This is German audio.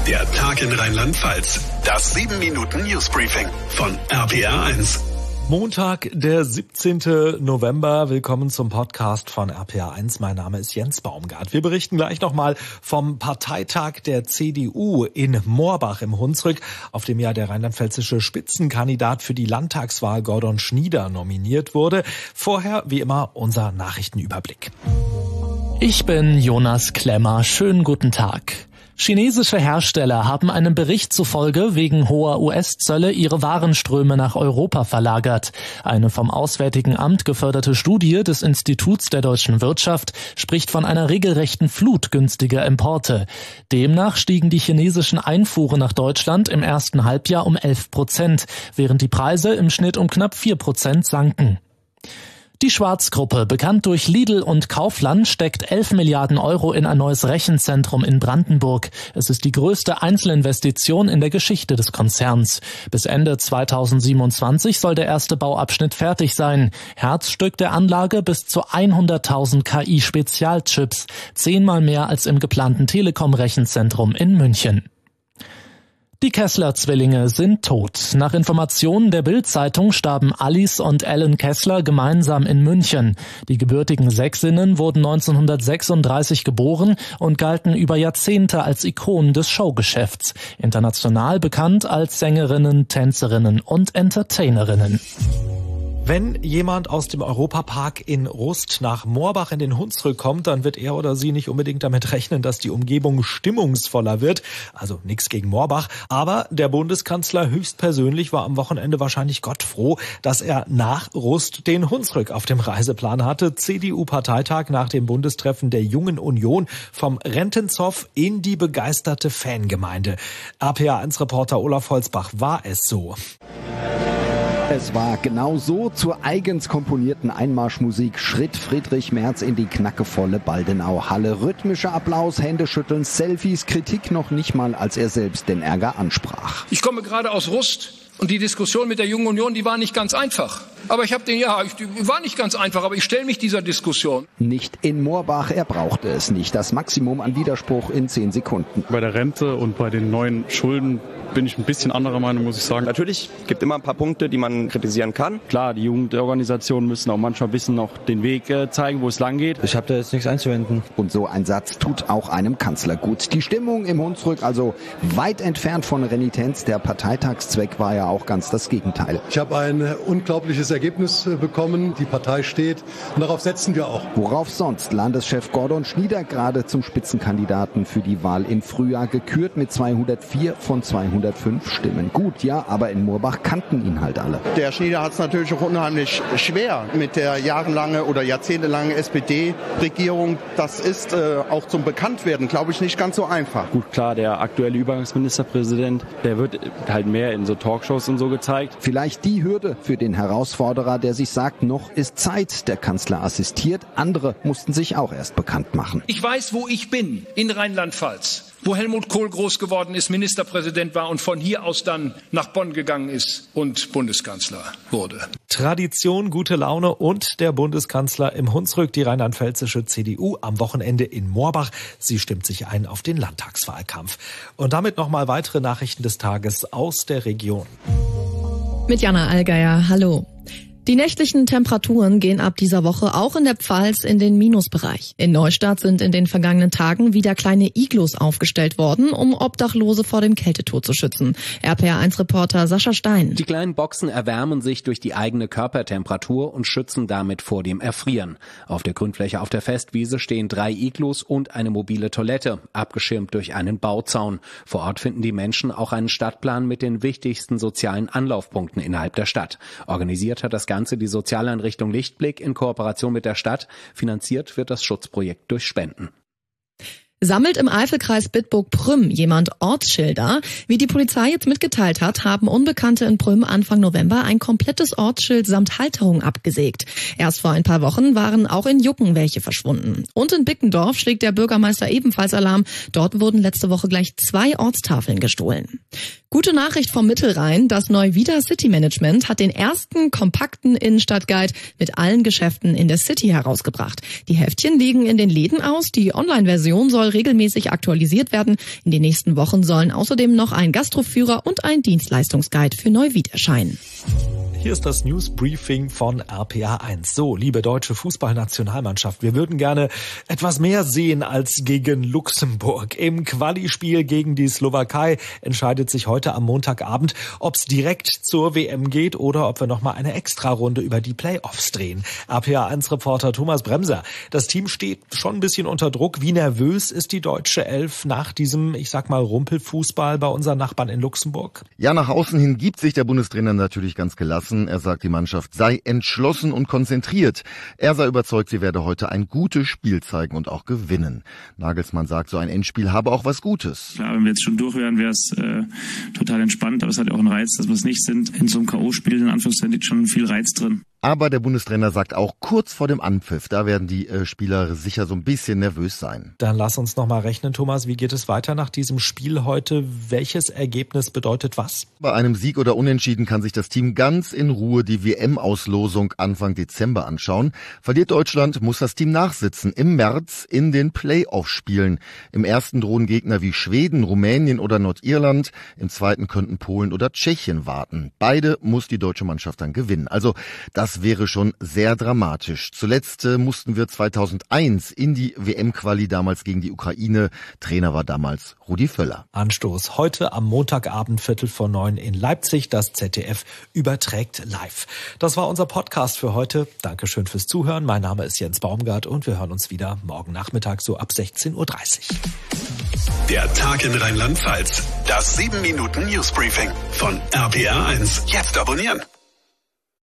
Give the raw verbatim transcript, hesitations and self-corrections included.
Der Tag in Rheinland-Pfalz. Das sieben Minuten Newsbriefing von R P R eins. Montag, der siebzehnten November. Willkommen zum Podcast von R P R eins. Mein Name ist Jens Baumgart. Wir berichten gleich nochmal vom Parteitag der C D U in Moorbach im Hunsrück, auf dem ja der rheinland-pfälzische Spitzenkandidat für die Landtagswahl Gordon Schnieder nominiert wurde. Vorher, wie immer, unser Nachrichtenüberblick. Ich bin Jonas Klemmer. Schönen guten Tag. Chinesische Hersteller haben einem Bericht zufolge wegen hoher U S-Zölle ihre Warenströme nach Europa verlagert. Eine vom Auswärtigen Amt geförderte Studie des Instituts der deutschen Wirtschaft spricht von einer regelrechten Flut günstiger Importe. Demnach stiegen die chinesischen Einfuhren nach Deutschland im ersten Halbjahr um elf Prozent, während die Preise im Schnitt um knapp vier Prozent sanken. Die Schwarz-Gruppe, bekannt durch Lidl und Kaufland, steckt elf Milliarden Euro in ein neues Rechenzentrum in Brandenburg. Es ist die größte Einzelinvestition in der Geschichte des Konzerns. Bis Ende zweitausendsiebenundzwanzig soll der erste Bauabschnitt fertig sein. Herzstück der Anlage bis zu hunderttausend K I-Spezialchips, zehnmal mehr als im geplanten Telekom-Rechenzentrum in München. Die Kessler-Zwillinge sind tot. Nach Informationen der Bild-Zeitung starben Alice und Alan Kessler gemeinsam in München. Die gebürtigen Sächsinnen wurden neunzehnhundertsechsunddreißig geboren und galten über Jahrzehnte als Ikonen des Showgeschäfts. International bekannt als Sängerinnen, Tänzerinnen und Entertainerinnen. Wenn jemand aus dem Europapark in Rust nach Moorbach in den Hunsrück kommt, dann wird er oder sie nicht unbedingt damit rechnen, dass die Umgebung stimmungsvoller wird. Also nichts gegen Moorbach. Aber der Bundeskanzler höchstpersönlich war am Wochenende wahrscheinlich gottfroh, dass er nach Rust den Hunsrück auf dem Reiseplan hatte. C D U-Parteitag nach dem Bundestreffen der Jungen Union vom Rentenzoff in die begeisterte Fangemeinde. R P R eins-Reporter Olaf Holzbach, war es so? Es war genau so. Zur eigens komponierten Einmarschmusik schritt Friedrich Merz in die knackevolle Baldenau-Halle. Rhythmischer Applaus, Händeschütteln, Selfies, Kritik noch nicht mal, als er selbst den Ärger ansprach. Ich komme gerade aus Rust. Und die Diskussion mit der Jungen Union, die war nicht ganz einfach. Aber ich habe den, ja, ich, die war nicht ganz einfach, aber ich stelle mich dieser Diskussion. Nicht in Moorbach, er brauchte es nicht. Das Maximum an Widerspruch in zehn Sekunden. Bei der Rente und bei den neuen Schulden bin ich ein bisschen anderer Meinung, muss ich sagen. Natürlich gibt immer ein paar Punkte, die man kritisieren kann. Klar, die Jugendorganisationen müssen auch manchmal ein bisschen noch den Weg äh, zeigen, wo es lang geht. Ich habe da jetzt nichts einzuwenden. Und so ein Satz tut auch einem Kanzler gut. Die Stimmung im Hunsrück also weit entfernt von Renitenz. Der Parteitagszweck war ja auch ganz das Gegenteil. Ich habe ein unglaubliches Ergebnis bekommen. Die Partei steht und darauf setzen wir auch. Worauf sonst? Landeschef Gordon Schnieder gerade zum Spitzenkandidaten für die Wahl im Frühjahr gekürt mit zweihundertvier von zweihundertfünf Stimmen. Gut, ja, aber in Moorbach kannten ihn halt alle. Der Schnieder hat es natürlich auch unheimlich schwer mit der jahrelange oder jahrzehntelange S P D-Regierung. Das ist äh, auch zum Bekanntwerden, glaube ich, nicht ganz so einfach. Gut, klar, der aktuelle Übergangsministerpräsident, der wird halt mehr in so Talkshows und so gezeigt. Vielleicht die Hürde für den Herausforderer, der sich sagt, noch ist Zeit. Der Kanzler assistiert. Andere mussten sich auch erst bekannt machen. Ich weiß, wo ich bin, in Rheinland-Pfalz, wo Helmut Kohl groß geworden ist, Ministerpräsident war und von hier aus dann nach Bonn gegangen ist und Bundeskanzler wurde. Tradition, gute Laune und der Bundeskanzler im Hunsrück, die rheinland-pfälzische C D U am Wochenende in Moorbach. Sie stimmt sich ein auf den Landtagswahlkampf. Und damit nochmal weitere Nachrichten des Tages aus der Region. Mit Jana Allgeier, hallo. Die nächtlichen Temperaturen gehen ab dieser Woche auch in der Pfalz in den Minusbereich. In Neustadt sind in den vergangenen Tagen wieder kleine Iglus aufgestellt worden, um Obdachlose vor dem Kältetod zu schützen. R P R eins-Reporter Sascha Stein. Die kleinen Boxen erwärmen sich durch die eigene Körpertemperatur und schützen damit vor dem Erfrieren. Auf der Grünfläche auf der Festwiese stehen drei Iglus und eine mobile Toilette, abgeschirmt durch einen Bauzaun. Vor Ort finden die Menschen auch einen Stadtplan mit den wichtigsten sozialen Anlaufpunkten innerhalb der Stadt. Organisiert hat das Ganze die Sozialeinrichtung Lichtblick in Kooperation mit der Stadt. Finanziert wird das Schutzprojekt durch Spenden. Sammelt im Eifelkreis Bitburg-Prüm jemand Ortsschilder? Wie die Polizei jetzt mitgeteilt hat, haben Unbekannte in Prüm Anfang November ein komplettes Ortsschild samt Halterung abgesägt. Erst vor ein paar Wochen waren auch in Jucken welche verschwunden. Und in Bickendorf schlägt der Bürgermeister ebenfalls Alarm. Dort wurden letzte Woche gleich zwei Ortstafeln gestohlen. Gute Nachricht vom Mittelrhein, das Neuwieder City Management hat den ersten kompakten Innenstadtguide mit allen Geschäften in der City herausgebracht. Die Heftchen liegen in den Läden aus, die Online-Version soll soll regelmäßig aktualisiert werden. In den nächsten Wochen sollen außerdem noch ein Gastroführer und ein Dienstleistungsguide für Neuwied erscheinen. Hier ist das News-Briefing von R P A eins. So, liebe deutsche Fußballnationalmannschaft, wir würden gerne etwas mehr sehen als gegen Luxemburg. Im Quali-Spiel gegen die Slowakei entscheidet sich heute am Montagabend, ob es direkt zur W M geht oder ob wir nochmal eine Extrarunde über die Playoffs drehen. R P A eins-Reporter Thomas Bremser, das Team steht schon ein bisschen unter Druck. Wie nervös ist die deutsche Elf nach diesem, ich sag mal, Rumpelfußball bei unseren Nachbarn in Luxemburg? Ja, nach außen hin gibt sich der Bundestrainer natürlich ganz gelassen. Er sagt, die Mannschaft sei entschlossen und konzentriert. Er sei überzeugt, sie werde heute ein gutes Spiel zeigen und auch gewinnen. Nagelsmann sagt, so ein Endspiel habe auch was Gutes. Klar, wenn wir jetzt schon durch wären, wäre es äh, total entspannt. Aber es hat ja auch einen Reiz, dass wir es nicht sind. In so einem K O-Spiel, in Anführungszeichen, liegt schon viel Reiz drin. Aber der Bundestrainer sagt auch, kurz vor dem Anpfiff, da werden die äh, Spieler sicher so ein bisschen nervös sein. Dann lass uns noch mal rechnen, Thomas. Wie geht es weiter nach diesem Spiel heute? Welches Ergebnis bedeutet was? Bei einem Sieg oder Unentschieden kann sich das Team ganz in Ruhe die W M-Auslosung Anfang Dezember anschauen. Verliert Deutschland, muss das Team nachsitzen. Im März in den Playoff-Spielen. Im ersten drohen Gegner wie Schweden, Rumänien oder Nordirland. Im zweiten könnten Polen oder Tschechien warten. Beide muss die deutsche Mannschaft dann gewinnen. Also das Das wäre schon sehr dramatisch. Zuletzt äh, mussten wir zweitausendeins in die W M-Quali damals gegen die Ukraine. Trainer war damals Rudi Völler. Anstoß heute am Montagabend Viertel vor neun in Leipzig. Das Z D F überträgt live. Das war unser Podcast für heute. Dankeschön fürs Zuhören. Mein Name ist Jens Baumgart und wir hören uns wieder morgen Nachmittag so ab sechzehn Uhr dreißig. Der Tag in Rheinland-Pfalz. Das sieben Minuten Newsbriefing von R P A eins. Jetzt abonnieren.